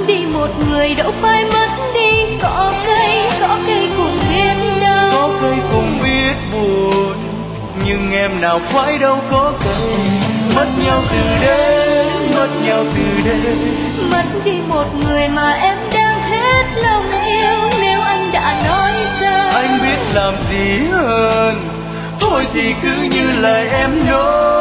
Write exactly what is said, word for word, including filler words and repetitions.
đi một người đâu phải mất đi. Có cây, có cây cùng biết đau, có cây cùng biết buồn, nhưng em nào phải đâu có cây. Mất nhau từ đây, mất nhau từ đây, mất đi một người mà em đang hết lòng yêu. Nếu anh đã nói ra anh biết làm gì hơn, thôi thì cứ như lời em nói.